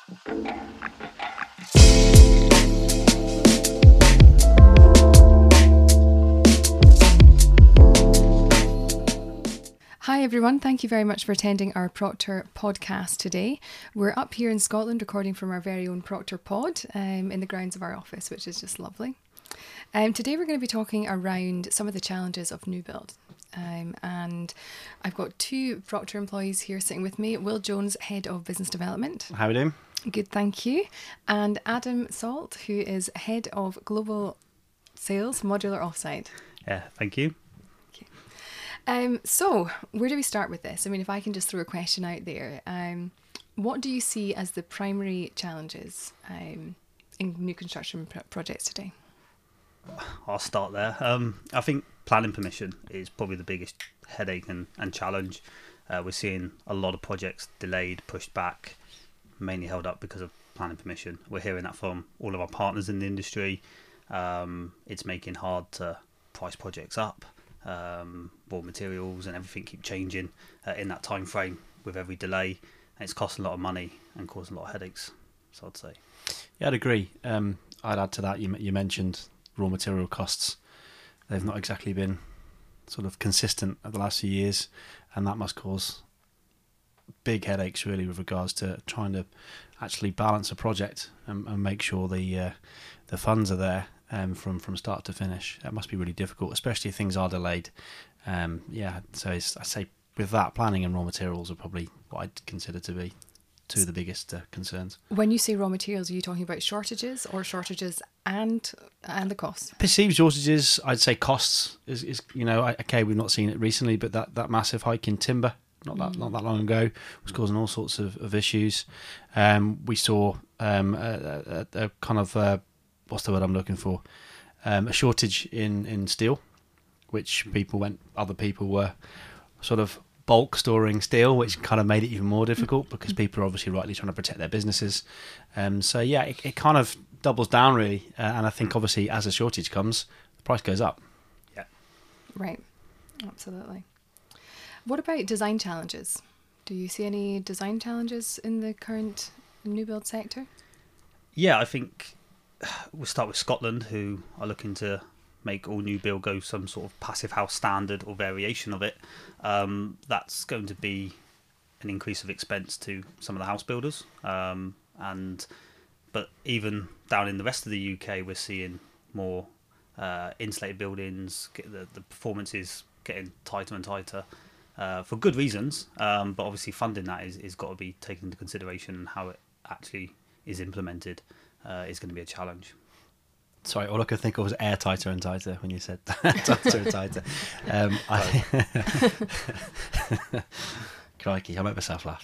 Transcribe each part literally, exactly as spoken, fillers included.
Hi everyone, thank you very much for attending our Proctor podcast today. We're up here in Scotland recording from our very own Proctor pod um, in the grounds of our office, which is just lovely. Um, today we're going to be talking around some of the challenges of new build. Um, and I've got two Proctor employees here sitting with me. Will Jones, Head of Business Development. How are we doing? Good, thank you. And Adam Salt, who is Head of Global Sales, Modular Offside. Yeah, thank you. Um, so, where do we start with this? I mean, if I can just throw a question out there, um, what do you see as the primary challenges um, in new construction pro- projects today? I'll start there. Um, I think planning permission is probably the biggest headache and, and challenge. Uh, we're seeing a lot of projects delayed, pushed back, mainly held up because of planning permission. We're hearing that from all of our partners in the industry. Um, it's making hard to price projects up. Um, raw materials and everything keep changing uh, in that time frame with every delay, and it's costing a lot of money and causing a lot of headaches. So I'd say, yeah, I'd agree. Um, I'd add to that. You you mentioned raw material costs; they've not exactly been sort of consistent over the last few years, and that must cause big headaches really with regards to trying to actually balance a project and, and make sure the uh, the funds are there. Um, from, from start to finish. That must be really difficult, especially if things are delayed. Um, yeah, so it's, I say with that, planning and raw materials are probably what I'd consider to be two of the biggest uh, concerns. When you say raw materials, are you talking about shortages or shortages and and the costs? Perceived shortages, I'd say costs is, is you know, okay, we've not seen it recently, but that, that massive hike in timber not that mm. not that long ago was causing all sorts of, of issues. Um, we saw um, a, a, a kind of uh, what's the word I'm looking for? Um, a shortage in, in steel, which people went, other people were sort of bulk storing steel, which kind of made it even more difficult because people are obviously rightly trying to protect their businesses. Um, so yeah, it, it kind of doubles down really. Uh, and I think obviously as a shortage comes, the price goes up. Yeah. Right. Absolutely. What about design challenges? Do you see any design challenges in the current new build sector? Yeah, I think we'll start with Scotland, who are looking to make all new build go some sort of passive house standard or variation of it. Um, that's going to be an increase of expense to some of the house builders. Um, and but even down in the rest of the U K, we're seeing more uh, insulated buildings. The, the performance is getting tighter and tighter uh, for good reasons. Um, but obviously, funding that is, is got to be taken into consideration, and how it actually is implemented Uh, is going to be a challenge. Sorry, all I could think of was air tighter and tighter when you said tighter and tighter. Um, I, crikey, I made myself laugh.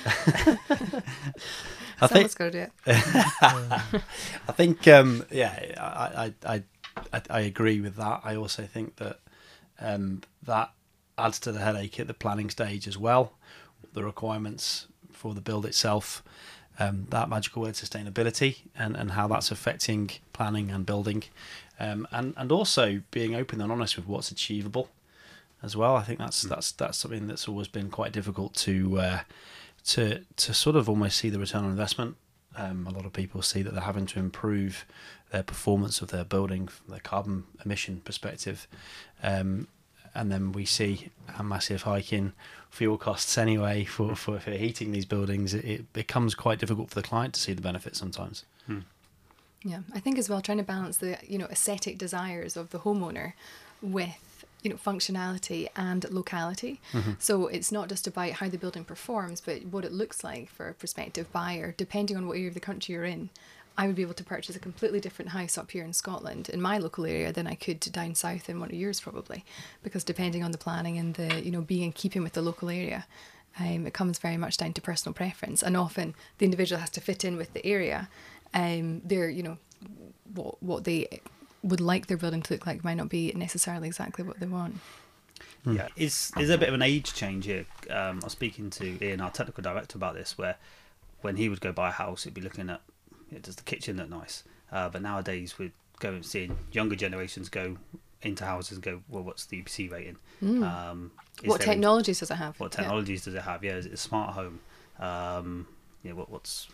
I Someone's think, got to do it. I think, um, yeah, I, I, I, I agree with that. I also think that um, that adds to the headache at the planning stage as well. The requirements for the build itself. Um, that magical word sustainability and, and how that's affecting planning and building, um, and and also being open and honest with what's achievable as well. I think that's that's that's something that's always been quite difficult to uh, to to sort of almost see the return on investment. Um, a lot of people see that they're having to improve their performance of their building from their carbon emission perspective, um, and then we see a massive hike in fuel costs anyway for, for, for heating these buildings. It, it becomes quite difficult for the client to see the benefit sometimes. Hmm. Yeah, I think as well trying to balance the you know aesthetic desires of the homeowner with you know functionality and locality. Mm-hmm. So it's not just about how the building performs, but what it looks like for a prospective buyer, depending on what area of the country you're in. I would be able to purchase a completely different house up here in Scotland in my local area than I could down south in one of yours probably, because depending on the planning and the you know being in keeping with the local area, um, it comes very much down to personal preference, and often the individual has to fit in with the area. Um, they're you know what what they would like their building to look like might not be necessarily exactly what they want. Yeah, is is there a bit of an age change here? Um, I was speaking to Ian, our technical director, about this, where when he would go buy a house, he'd be looking at, you know, does the kitchen look nice? Uh, but nowadays we're going seeing younger generations go into houses and go, well, what's the U P C rating? Mm. Um, what technologies does it have? What technologies yeah. does it have? Yeah, is it a smart home? Um, yeah, what, what's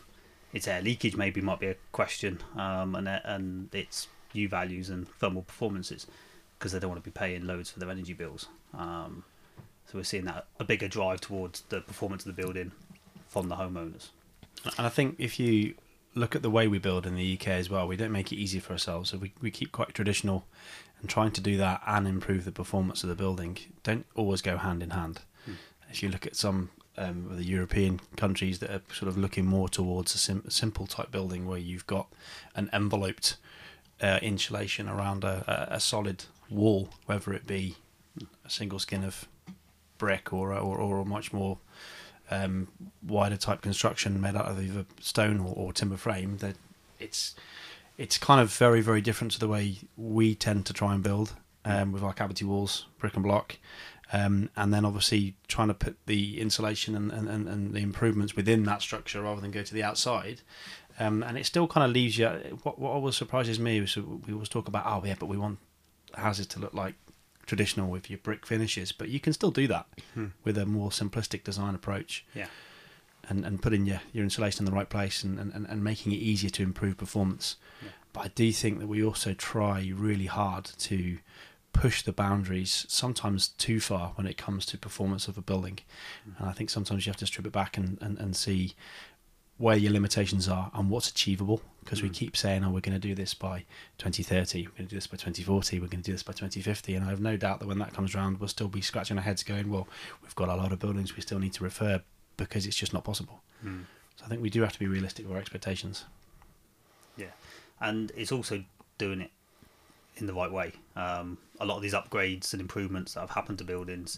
its air leakage maybe might be a question, um, and and its U values and thermal performances, because they don't want to be paying loads for their energy bills. Um, so we're seeing that a bigger drive towards the performance of the building from the homeowners. And I think if you look at the way we build in the U K as well, we don't make it easy for ourselves. So we, we keep quite traditional, and trying to do that and improve the performance of the building don't always go hand in hand. Hmm. If you look at some um, of the European countries that are sort of looking more towards a sim- simple type building where you've got an enveloped uh, insulation around a, a, a solid wall, whether it be a single skin of brick or or, or a much more um, wider type construction made out of either stone or, or timber frame, that it's it's kind of very, very different to the way we tend to try and build um, with our cavity walls, brick and block, um, and then obviously trying to put the insulation and, and, and the improvements within that structure rather than go to the outside. Um, and it still kind of leaves you. What, what always surprises me is we always talk about, oh yeah, but we want houses to look like traditional with your brick finishes, but you can still do that hmm. with a more simplistic design approach. Yeah. And, and putting your, your insulation in the right place and, and, and making it easier to improve performance. Yeah. But I do think that we also try really hard to push the boundaries, sometimes too far when it comes to performance of a building. Mm. And I think sometimes you have to strip it back and, and, and see where your limitations are and what's achievable, because mm. we keep saying, oh, we're going to do this by twenty thirty, we're going to do this by twenty forty, we're going to do this by twenty fifty, and I have no doubt that when that comes around, we'll still be scratching our heads going, well, we've got a lot of buildings we still need to refurb because it's just not possible. Mm. So I think we do have to be realistic with our expectations. Yeah, and it's also doing it in the right way. Um, a lot of these upgrades and improvements that have happened to buildings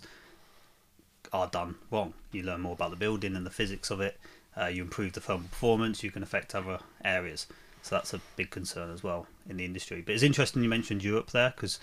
are done wrong. You learn more about the building and the physics of it. Uh, you improve the thermal performance, you can affect other areas. So that's a big concern as well in the industry. But it's interesting you mentioned Europe there, because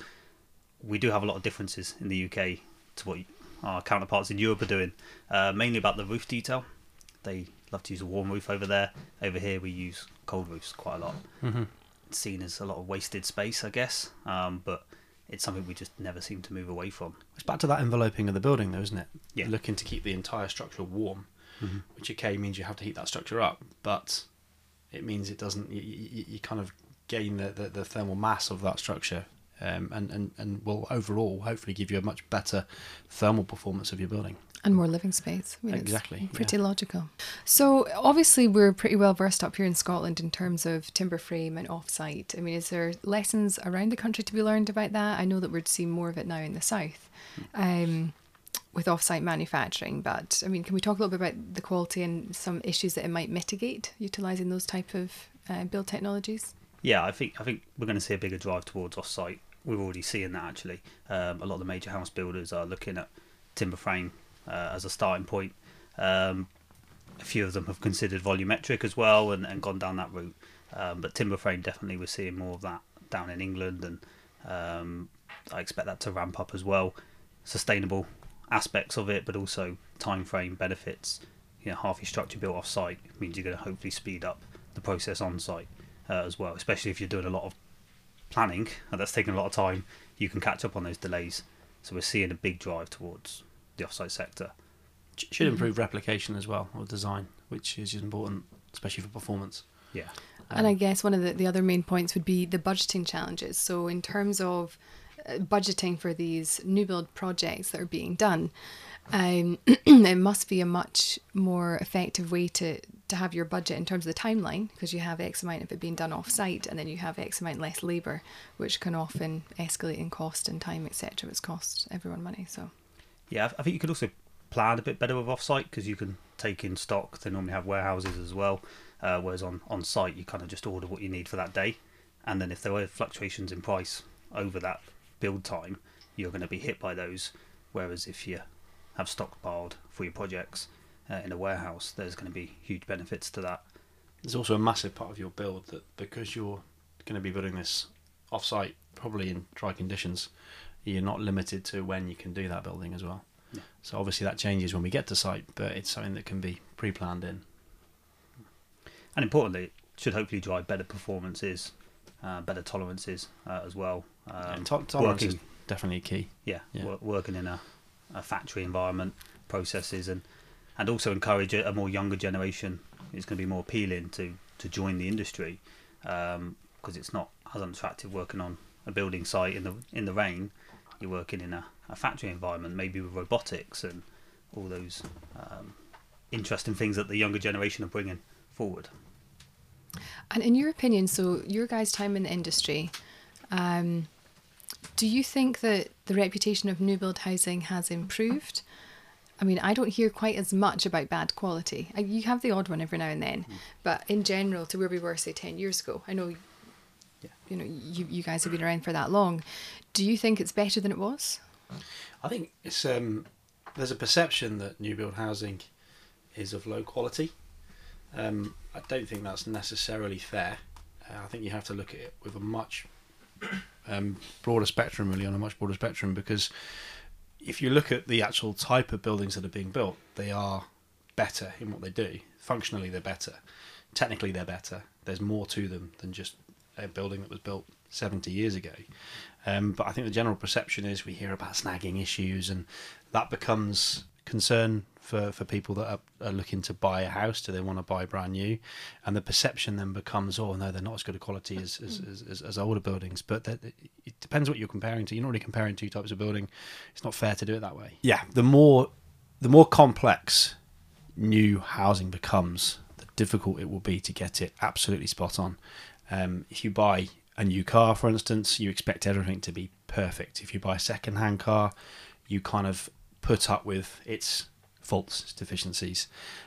we do have a lot of differences in the U K to what our counterparts in Europe are doing, uh, mainly about the roof detail. They love to use a warm roof over there. Over here we use cold roofs quite a lot. Mm-hmm. It's seen as a lot of wasted space, I guess, um, but it's something we just never seem to move away from. It's back to that enveloping of the building though, isn't it? Yeah. You're looking to keep the entire structure warm. Mm-hmm. Which okay means you have to heat that structure up, but it means it doesn't. You, you, you kind of gain the, the, the thermal mass of that structure, um, and, and and will overall hopefully give you a much better thermal performance of your building and more living space. I mean, exactly, it's pretty yeah. logical. So obviously we're pretty well versed up here in Scotland in terms of timber frame and off-site. I mean, is there lessons around the country to be learned about that? I know that we're seeing more of it now in the south. Um, with off-site manufacturing, but I mean, can we talk a little bit about the quality and some issues that it might mitigate utilising those type of uh, build technologies? Yeah, I think I think we're going to see a bigger drive towards off-site. We're already seeing that actually. Um, a lot of the major house builders are looking at timber frame uh, as a starting point. Um, a few of them have considered volumetric as well and, and gone down that route. Um, but timber frame, definitely we're seeing more of that down in England, and um, I expect that to ramp up as well. Sustainable aspects of it, but also time frame benefits. You know, half your structure built off site means you're going to hopefully speed up the process on site uh, as well, especially if you're doing a lot of planning and that's taking a lot of time. You can catch up on those delays. So we're seeing a big drive towards the off-site sector. Should improve mm-hmm. replication as well, or design, which is important, especially for performance. Yeah. Um, and I guess one of the, the other main points would be the budgeting challenges. So in terms of budgeting for these new build projects that are being done, um, it must be a much more effective way to, to have your budget in terms of the timeline, because you have X amount of it being done off site and then you have X amount less labour, which can often escalate in cost and time, et cetera, which costs everyone money. So yeah, I think you could also plan a bit better with off site, because you can take in stock. They normally have warehouses as well, uh, whereas on, on site you kind of just order what you need for that day, and then if there were fluctuations in price over that build time, you're going to be hit by those. Whereas if you have stockpiled for your projects uh, in a warehouse, there's going to be huge benefits to that. There's also a massive part of your build that, because you're going to be building this off-site, probably in dry conditions, you're not limited to when you can do that building as well. Yeah. So obviously that changes when we get to site, but it's something that can be pre-planned in. And importantly, it should hopefully drive better performances, uh, better tolerances uh, as well. Um, yeah, to- tolerance working, is definitely key. Yeah, yeah. W- working in a, a factory environment, processes, and and also encourage a, a more younger generation it's going to be more appealing to, to join the industry, because um, it's not as unattractive working on a building site in the in the rain. You're working in a, a factory environment, maybe with robotics and all those um, interesting things that the younger generation are bringing forward. And in your opinion, so your guys' time in the industry, um, do you think that the reputation of new build housing has improved? I mean, I don't hear quite as much about bad quality. I, you have the odd one every now and then, mm. but in general, to where we were, say, ten years ago, I know, yeah. you know, you, you guys have been around for that long. Do you think it's better than it was? I think it's um, there's a perception that new build housing is of low quality. Um, I don't think that's necessarily fair. Uh, I think you have to look at it with a much um, broader spectrum, really, on a much broader spectrum, because if you look at the actual type of buildings that are being built, they are better in what they do. Functionally, they're better. Technically, they're better. There's more to them than just a building that was built seventy years ago. Um, but I think the general perception is we hear about snagging issues, and that becomes concern for, for people that are, are looking to buy a house. Do they want to buy brand new? And the perception then becomes, oh no, they're not as good a quality as as, as, as, as older buildings. But that, it depends what you're comparing to. You're not really comparing two types of building. It's not fair to do it that way. Yeah, the more the more complex new housing becomes, the difficult it will be to get it absolutely spot on. Um, if you buy a new car, for instance, you expect everything to be perfect. If you buy a second-hand car, you kind of put up with its faults, its deficiencies,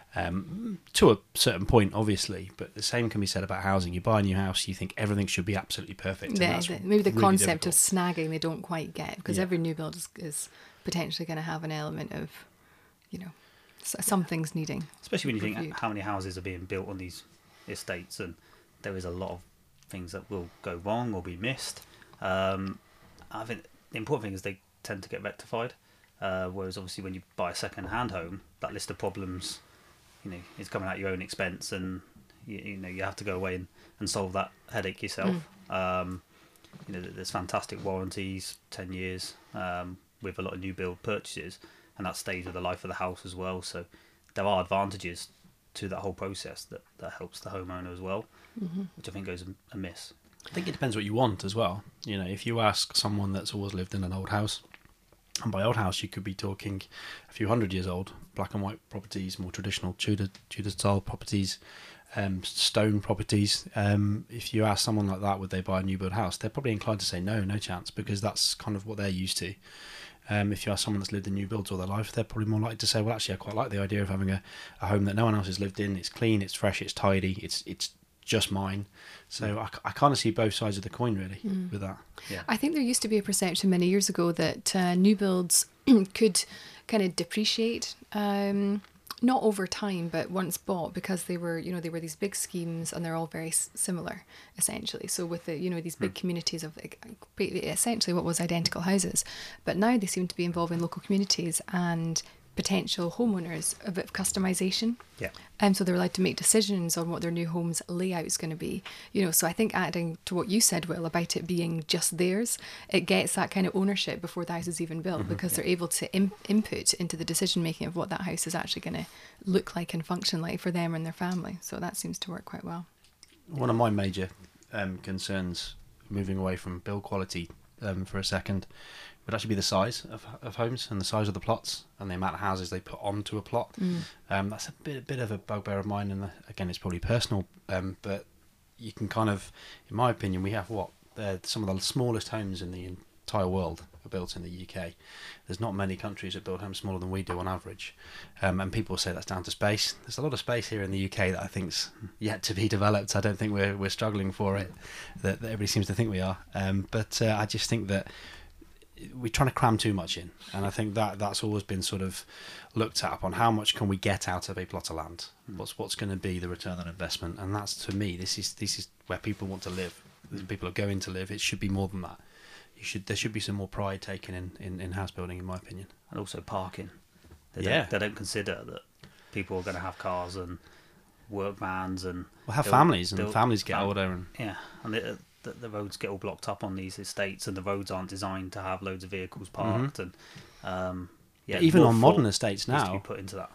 um, to a certain point, obviously. But the same can be said about housing. You buy a new house, you think everything should be absolutely perfect. Yeah, the, maybe the really concept difficult. of snagging they don't quite get, because Yeah. every new build is, is potentially going to have an element of, you know, s- some things needing. Especially when you reviewed. think how many houses are being built on these estates, and there is a lot of things that will go wrong or be missed. Um, I think the important thing is they tend to get rectified. Uh, whereas obviously when you buy a second-hand home, that list of problems, you know, is coming at your own expense, and you, you know you have to go away and, and solve that headache yourself. Mm. Um, you know, there's fantastic warranties, ten years, um, with a lot of new build purchases, and that stays with the life of the house as well. So there are advantages to that whole process that, that helps the homeowner as well, mm-hmm. which I think goes amiss. I think it depends what you want as well. You know, if you ask someone that's always lived in an old house, and by old house you could be talking a few hundred years old, black and white properties, more traditional Tudor Tudor style properties, um, stone properties. Um, if you ask someone like that, would they buy a new build house? They're probably inclined to say no, no chance, because that's kind of what they're used to. Um, if you ask someone that's lived in new builds all their life, they're probably more likely to say, well, actually, I quite like the idea of having a, a home that no one else has lived in. It's clean, it's fresh, it's tidy, it's it's just mine. So I, I kind of see both sides of the coin, really, mm. with that. Yeah. I think there used to be a perception many years ago that uh, new builds could kind of depreciate, um, not over time, but once bought, because they were, you know, they were these big schemes and they're all very s- similar, essentially. So with the, you know, these big mm. communities of essentially what was identical houses, but now they seem to be involving local communities and potential homeowners, a bit of customization. Yeah. Um, so they're allowed to make decisions on what their new home's layout is going to be. You know, so I think adding to what you said, Will, about it being just theirs, it gets that kind of ownership before the house is even built, mm-hmm, because yeah. they're able to im- input into the decision making of what that house is actually going to look like and function like for them and their family. So that seems to work quite well. One of my major um, concerns, moving away from build quality um, for a second, would actually be the size of, of homes and the size of the plots and the amount of houses they put onto a plot. Mm. Um, that's a bit, a bit of a bugbear of mine, and again, it's probably personal, um, but you can kind of, in my opinion, we have what? They're some of the smallest homes in the entire world are built in the U K. There's not many countries that build homes smaller than we do on average, um, and people say that's down to space. There's a lot of space here in the U K that I think's yet to be developed. I don't think we're we're struggling for it, that, that everybody seems to think we are, um, but uh, I just think that we're trying to cram too much in, and I think that that's always been sort of looked at upon how much can we get out of a plot of land. Mm. What's what's going to be the return on investment? And that's, to me, this is this is where people want to live. Mm. People are going to live. It should be more than that. You should there should be some more pride taken in, in, in house building, in my opinion. And also parking. They yeah, don't, they don't consider that people are going to have cars and work vans and well have families and families get fam- older and yeah, and they, the, the roads get all blocked up on these estates, and the roads aren't designed to have loads of vehicles parked. Mm-hmm. And um, yeah, even on modern estates now, to be put into that.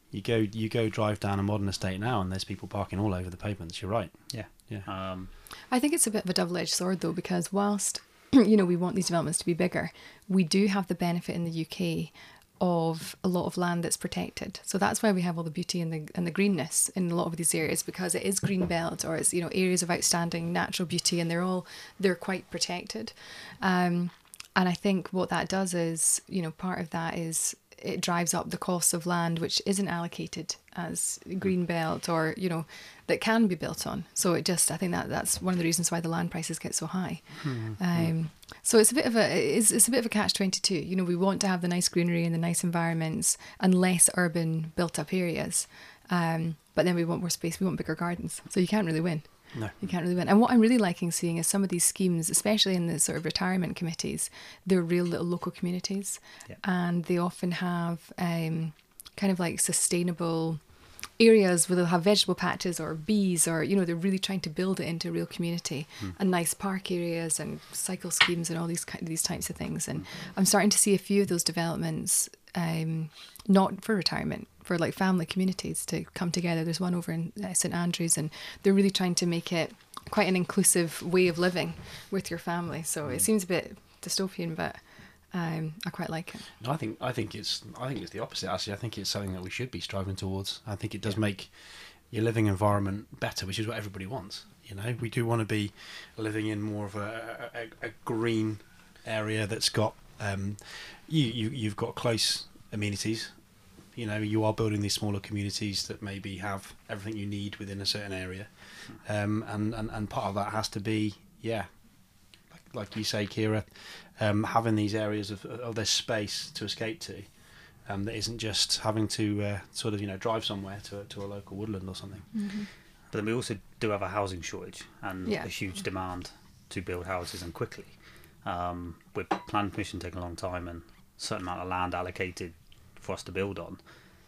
You go you go drive down a modern estate now, and there's people parking all over the pavements. You're right. Yeah. Yeah. Um, I think it's a bit of a double-edged sword, though, because whilst you know we want these developments to be bigger, we do have the benefit in the U K of a lot of land that's protected. So that's why we have all the beauty and the and the greenness in a lot of these areas, because it is green belt, or it's, you know, areas of outstanding natural beauty, and they're all they're quite protected. Um, and I think what that does is, you know, part of that is it drives up the costs of land which isn't allocated as green belt, or, you know, that can be built on. So it just, I think that that's one of the reasons why the land prices get so high. Mm-hmm. Um, so it's a bit of a it's, it's a bit of a catch twenty-two. You know, we want to have the nice greenery and the nice environments and less urban built up areas, um, but then we want more space. We want bigger gardens. So you can't really win. No. You can't really win. And what I'm really liking seeing is some of these schemes, especially in the sort of retirement committees, they're real little local communities. Yeah. And they often have um, kind of like sustainable areas where they'll have vegetable patches or bees, or, you know, they're really trying to build it into a real community, mm. and nice park areas and cycle schemes and all these these types of things. And mm. I'm starting to see a few of those developments, um, not for retirement, for like family communities to come together. There's one over in uh, St Andrews, and they're really trying to make it quite an inclusive way of living with your family. So it seems a bit dystopian, but um, I quite like it. No, I think I think it's I think it's the opposite. Actually, I think it's something that we should be striving towards. I think it does yeah. make your living environment better, which is what everybody wants. You know, we do want to be living in more of a, a, a green area that's got um, you, you you've got close amenities. You know, you are building these smaller communities that maybe have everything you need within a certain area, um, and, and and part of that has to be, yeah, like, like you say, Kira, um, having these areas of of this space to escape to, um, that isn't just having to uh, sort of, you know, drive somewhere to to a local woodland or something. Mm-hmm. But then we also do have a housing shortage and yeah. a huge demand to build houses, and quickly, um, with planning permission taking a long time and a certain amount of land allocated for us to build on.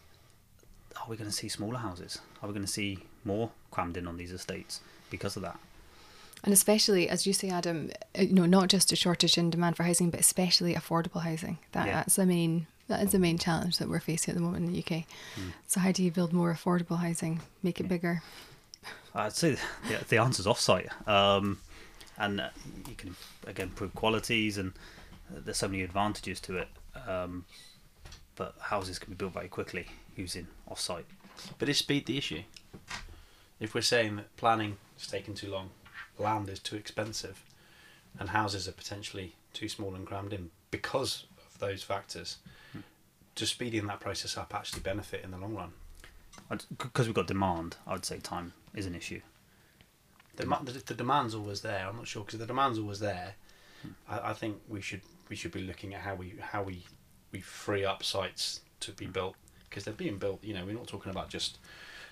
Are we going to see smaller houses? Are we going to see more crammed in on these estates because of that? And especially, as you say, Adam, you know, not just a shortage in demand for housing, but especially affordable housing. That, yeah. That's the main that is the main challenge that we're facing at the moment in the U K. Mm. So how do you build more affordable housing, make it yeah. bigger? I'd say the, the answer's off-site. Um, and uh, you can, again, improve qualities, and uh, there's so many advantages to it. Um, but houses can be built very quickly using off-site. But is speed the issue? If we're saying that planning is taking too long, land is too expensive, and houses are potentially too small and crammed in because of those factors, hmm. does speeding that process up actually benefit in the long run? Because we've got demand, I would say time is an issue. The, the, the demand's always there. I'm not sure, because the demand's always there. Hmm. I, I think we should we should be looking at how we how we we free up sites to be built, because they're being built. You know, we're not talking about just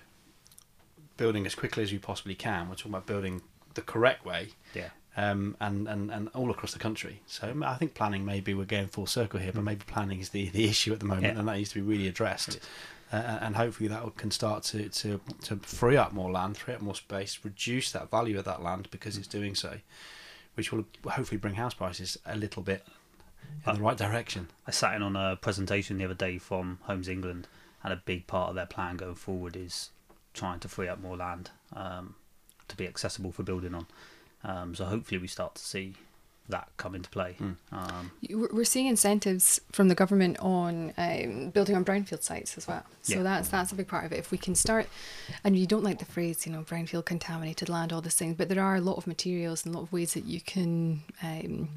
building as quickly as we possibly can. We're talking about building the correct way, yeah, um, and, and, and all across the country. So I think planning, maybe we're going full circle here, but maybe planning is the, the issue at the moment, yeah. and that needs to be really addressed. Uh, and hopefully that can start to, to, to free up more land, free up more space, reduce that value of that land because it's doing so, which will hopefully bring house prices a little bit in the right direction. I sat in on a presentation the other day from Homes England, and a big part of their plan going forward is trying to free up more land um, to be accessible for building on. Um, so hopefully we start to see that come into play. Mm. Um, We're seeing incentives from the government on um, building on brownfield sites as well. So yeah. that's that's a big part of it. If we can start, and you don't like the phrase, you know, brownfield contaminated land, all these things, but there are a lot of materials and a lot of ways that you can um,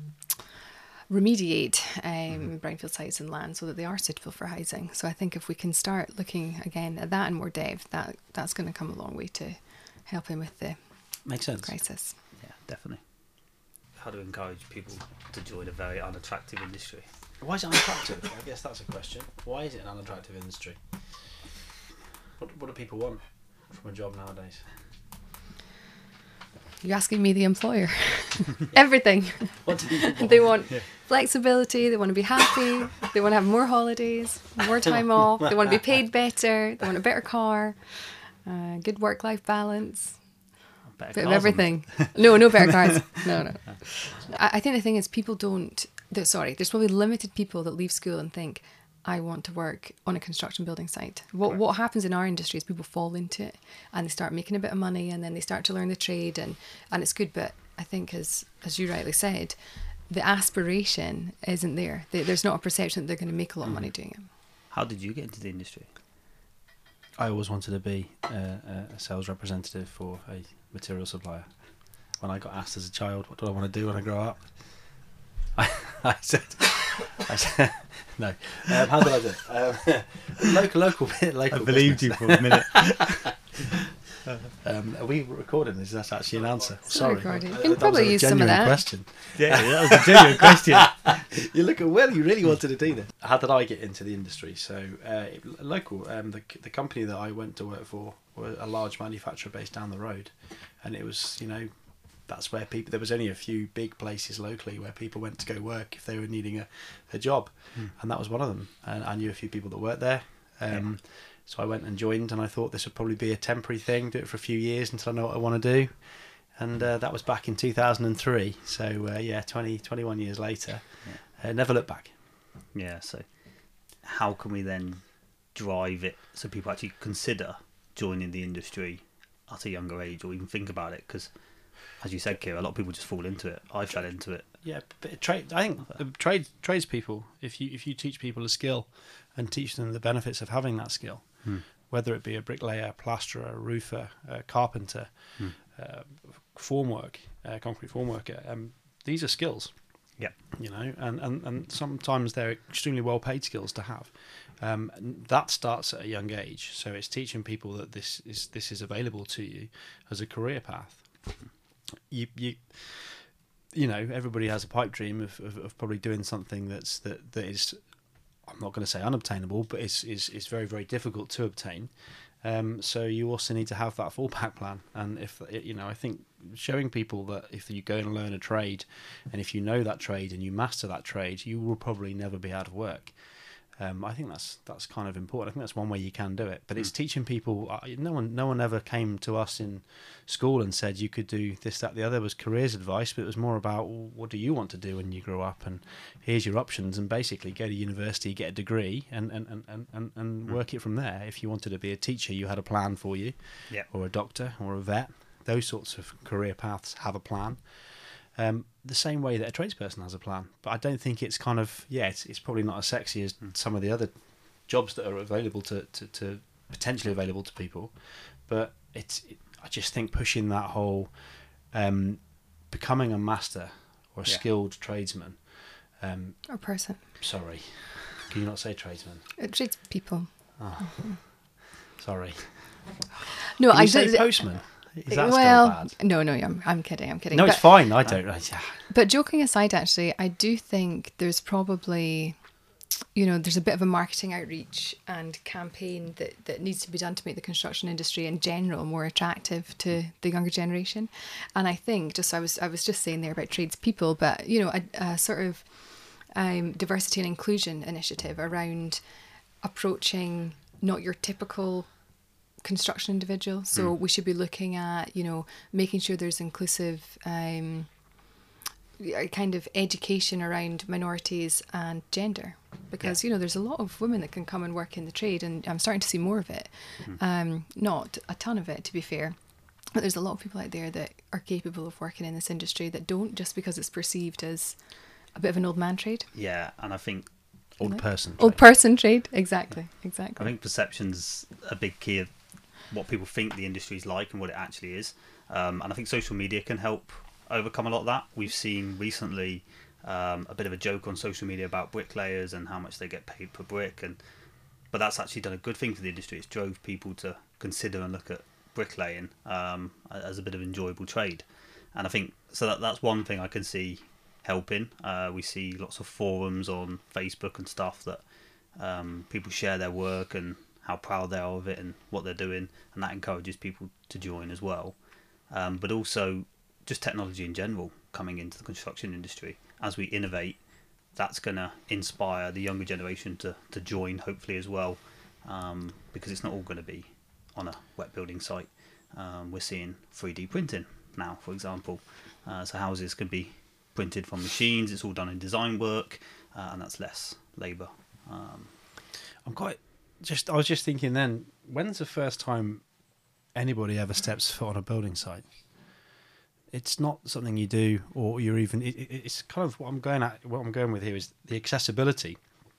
remediate um, brownfield sites and land so that they are suitable for housing. So I think if we can start looking again at that in more depth, that that's going to come a long way to helping with the Makes sense. crisis. Yeah, definitely. How to encourage people to join a very unattractive industry? Why is it unattractive? I guess that's a question. Why is it an unattractive industry? What, what do people want from a job nowadays? You're asking me, the employer. Everything. What do people want? They want yeah. flexibility, they want to be happy, they want to have more holidays, more time off, they want to be paid better, they want a better car, uh, good work-life balance. Bit of everything. No, no better cars. No, no. I, I think the thing is, people don't. Sorry, there's probably limited people that leave school and think, I want to work on a construction building site. What Correct. what happens in our industry is people fall into it and they start making a bit of money, and then they start to learn the trade, and, and it's good. But I think, as as you rightly said, the aspiration isn't there. There- There's not a perception that they're going to make a lot of money doing it. How did you get into the industry? I always wanted to be uh, a sales representative for a material supplier. When I got asked as a child, what do I want to do when I grow up? I, I said, I said, no. Um, how did I do it? Um, local, local, local. I believed business. you for a minute. Um, are we recording this? That's actually an answer. Sorry, Sorry, Gordon. You Uh, can that probably was a use some of genuine that. Question. Yeah, that was a genuine question. You look at well. You really wanted to do this. How did I get into the industry? So, uh, local. Um, the the company that I went to work for was a large manufacturer based down the road, and it was, you know, that's where people. There was only a few big places locally where people went to go work if they were needing a, a job, Hmm. and that was one of them. And I knew a few people that worked there. Um, So I went and joined, and I thought this would probably be a temporary thing, do it for a few years until I know what I want to do. And uh, that was back in two thousand three. So, uh, yeah, twenty, twenty-one years later, Yeah. uh, never looked back. Yeah, so how can we then drive it so people actually consider joining the industry at a younger age, or even think about it? Because, as you said, Kira, a lot of people just fall into it. I fell into it. Yeah, but trade. I think the trade tradespeople. If you if you teach people a skill, and teach them the benefits of having that skill, Hmm. whether it be a bricklayer, plasterer, roofer, uh, carpenter, Hmm. uh, formwork, uh, concrete formworker, um, these are skills. Yeah. You know, and, and, and sometimes they're extremely well paid skills to have. Um, and that starts at a young age. So it's teaching people that this is this is available to you as a career path. You you you know, everybody has a pipe dream of, of, of probably doing something that's that, that is, I'm not going to say unobtainable, but it's is is very very difficult to obtain. Um, so you also need to have that fallback plan. And if you know, I think showing people that if you go and learn a trade, and if you know that trade and you master that trade, you will probably never be out of work. Um, I think that's that's kind of important. I think that's one way you can do it. But it's teaching people. Uh, no one, no one ever came to us in school and said you could do this, that, the other. It was careers advice, but it was more about, well, what do you want to do when you grow up, and here's your options. And basically, go to university, get a degree, and and, and, and, and Mm. work it from there. If you wanted to be a teacher, you had a plan for you, Yeah. or a doctor, or a vet. Those sorts of career paths have a plan. Um, the same way that a tradesperson has a plan, but I don't think it's kind of yeah, it's, it's probably not as sexy as Mm. some of the other jobs that are available to, to, to potentially available to people. But it's it, I just think pushing that whole um, becoming a master or a Yeah. skilled tradesman. Um, Or person. sorry, can you not say tradesman? It treats people. Oh, sorry. No, Can I you say did. postman? Is that Well, still bad? no, no, I'm, I'm kidding. I'm kidding. No, but, it's fine. I don't. I, But joking aside, actually, I do think there's probably, you know, there's a bit of a marketing outreach and campaign that, that needs to be done to make the construction industry in general more attractive to the younger generation. And I think, just I was I was just saying there about tradespeople, but you know, a, a sort of um, diversity and inclusion initiative around approaching not your typical construction individual. So we should be looking at, you know, making sure there's inclusive um, a kind of education around minorities and gender, because you know there's a lot of women that can come and work in the trade, and I'm starting to see more of it. Um, not a ton of it, to be fair, but there's a lot of people out there that are capable of working in this industry that don't, just because it's perceived as a bit of an old man trade, Yeah, and I think old Isn't it? person. old person trade. Exactly, exactly. I think perception's a big key of what people think the industry is like and what it actually is. Um, and I think social media can help overcome a lot of that. We've seen recently um, a bit of a joke on social media about bricklayers and how much they get paid per brick, and but that's actually done a good thing for the industry. It's drove people to consider and look at bricklaying um, as a bit of enjoyable trade. And I think so that that's one thing I can see helping. Uh, we see lots of forums on Facebook and stuff that um, people share their work and how proud they are of it and what they're doing, and that encourages people to join as well. Um, but also just technology in general coming into the construction industry. As we innovate, that's going to inspire the younger generation to, to join, hopefully, as well, um, because it's not all going to be on a wet building site. Um, we're seeing three D printing now, for example. Uh, so houses can be printed from machines. It's all done in design work, uh, and that's less labour. Um, I'm quite just. I was just thinking then. When's the first time anybody ever steps foot on a building site? It's not something you do, or you're even. It, it, it's kind of what I'm going at. What I'm going with here is the accessibility.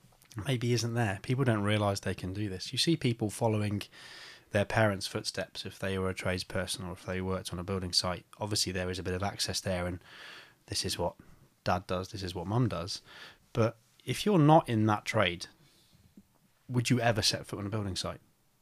Maybe isn't there. People don't realise they can do this. You see people following their parents' footsteps if they were a tradesperson or if they worked on a building site. Obviously, there is a bit of access there, and this is what dad does. This is what mum does. But if you're not in that trade, would you ever set foot on a building site?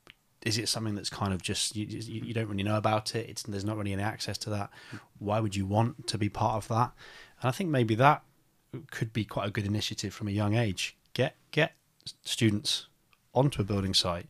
Is it something that's kind of just you, you, you don't really know about it? It's there's not really any access to that. Why would you want to be part of that? And I think maybe that could be quite a good initiative from a young age. Get get students onto a building site,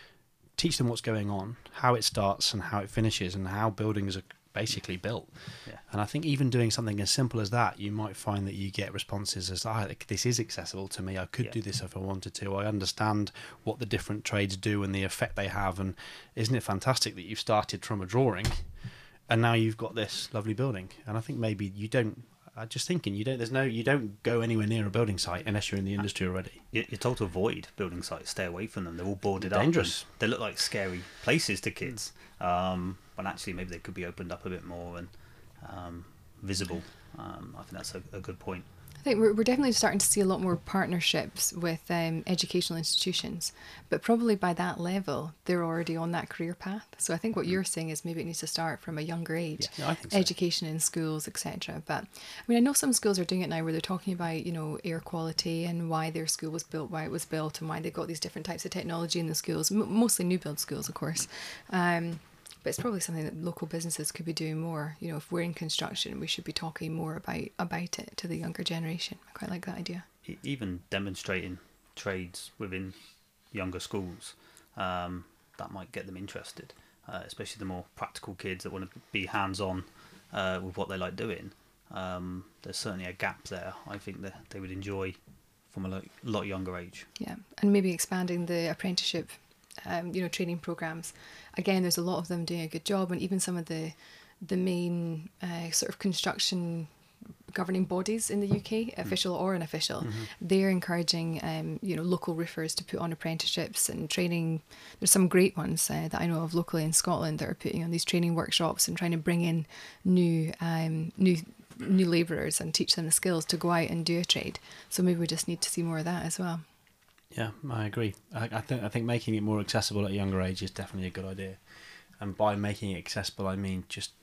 teach them what's going on, how it starts and how it finishes, and how buildings are basically built. Yeah. And I think even doing something as simple as that, you might find that you get responses as, ah, this is accessible to me. I could Yeah. do this if I wanted to. I understand what the different trades do and the effect they have. And isn't it fantastic that you've started from a drawing and now you've got this lovely building? And I think maybe you don't. I'm just thinking you don't. There's no. You don't go anywhere near a building site unless you're in the industry already. You- You're told to avoid building sites, stay away from them. They're all boarded Dangerous. up. and They look like scary places to kids. Um, when actually maybe they could be opened up a bit more and um, visible. Um, I think that's a, a good point. I think we're, we're definitely starting to see a lot more partnerships with um, educational institutions, but probably by that level, they're already on that career path. So I think what you're saying is maybe it needs to start from a younger age, Yeah, I think so. education in schools, et cetera. But I mean, I know some schools are doing it now where they're talking about, you know, air quality and why their school was built, why it was built, and why they've got these different types of technology in the schools, m- mostly new build schools, of course. Um, But it's probably something that local businesses could be doing more. You know, if we're in construction, we should be talking more about about it to the younger generation. I quite like that idea. E- Even demonstrating trades within younger schools, um, that might get them interested, uh, especially the more practical kids that want to be hands-on uh, with what they like doing. Um, there's certainly a gap there. I think that they would enjoy from a lot, lot younger age. Yeah, and maybe expanding the apprenticeship, um, you know, training programs. Again, there's a lot of them doing a good job, and even some of the the main uh, sort of construction governing bodies in the U K, official or unofficial, Mm-hmm. they're encouraging um, you know, local roofers to put on apprenticeships and training. There's some great ones uh, that I know of locally in Scotland that are putting on these training workshops and trying to bring in new um, new new labourers and teach them the skills to go out and do a trade. So maybe we just need to see more of that as well. Yeah, I agree. I, I think I think making it more accessible at a younger age is definitely a good idea. And by making it accessible, I mean just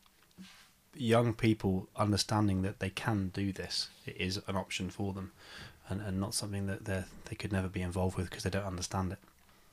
young people understanding that they can do this. It is an option for them, and, and not something that they they could never be involved with because they don't understand it.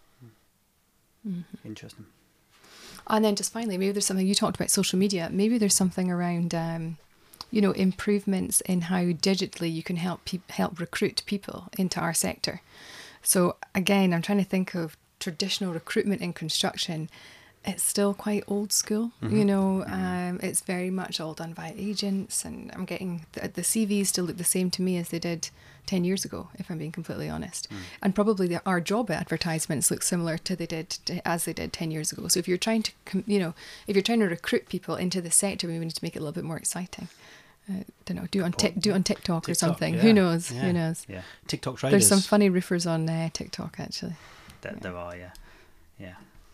Mm-hmm. Interesting. And then just finally, maybe there's something you talked about, social media. Maybe there's something around, um, you know, improvements in how digitally you can help pe- help recruit people into our sector. So again, I'm trying to think of traditional recruitment in construction. It's still quite old school, Mm-hmm. you know. Um, it's very much all done by agents, and I'm getting the, the C Vs still look the same to me as they did ten years ago, if I'm being completely honest. Mm. And probably the, our job advertisements look similar to they did to, as they did ten years ago. So if you're trying to, com- you know, if you're trying to recruit people into the sector, we need to make it a little bit more exciting. Uh, don't know, do it on tic- do it on TikTok, TikTok, or something. yeah. Who knows? Yeah. Who knows? Yeah, TikTok traders. There's some funny roofers on uh, TikTok actually. there, Yeah. there are. Yeah, yeah.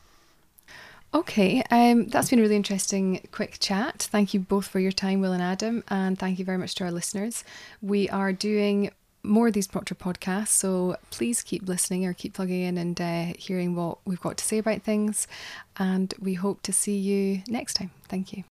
Okay, um, that's been a really interesting quick chat. Thank you both for your time, Will and Adam, and thank you very much to our listeners. We are doing more of these Proctor podcasts, so please keep listening or keep plugging in and uh, hearing what we've got to say about things, and we hope to see you next time. Thank you.